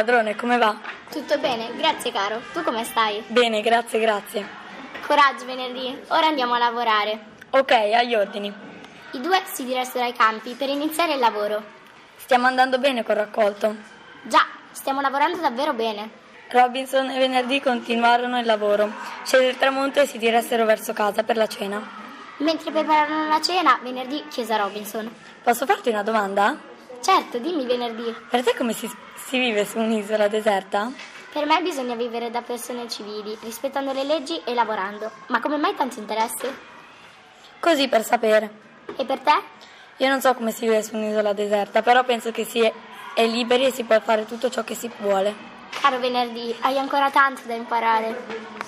padrone, come va? Tutto bene, grazie caro. Tu come stai? Bene, grazie, grazie. Coraggio venerdì, ora andiamo a lavorare. Ok, agli ordini. I due si diressero ai campi per iniziare il lavoro. Stiamo andando bene col raccolto. Già, stiamo lavorando davvero bene. Robinson e venerdì continuarono il lavoro. Scese il tramonto e si diressero verso casa per la cena. Mentre prepararono la cena, venerdì chiese a Robinson. Posso farti una domanda? Certo, dimmi venerdì. Per te come si vive su un'isola deserta? Per me bisogna vivere da persone civili, rispettando le leggi e lavorando. Ma come mai tanto interesse? Così per sapere. E per te? Io non so come si vive su un'isola deserta, però penso che si è liberi e si può fare tutto ciò che si vuole. Caro venerdì, hai ancora tanto da imparare.